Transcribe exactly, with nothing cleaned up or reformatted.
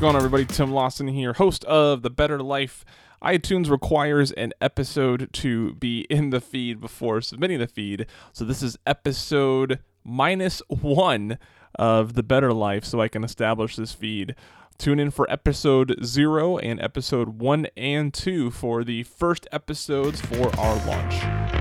going on, everybody? Tim Lawson here, host of The Better Life. iTunes requires an episode to be in the feed before submitting the feed. So this is episode minus one of The Better Life, so I can establish this feed. Tune in for episode zero and episode one and two for the first episodes for our launch.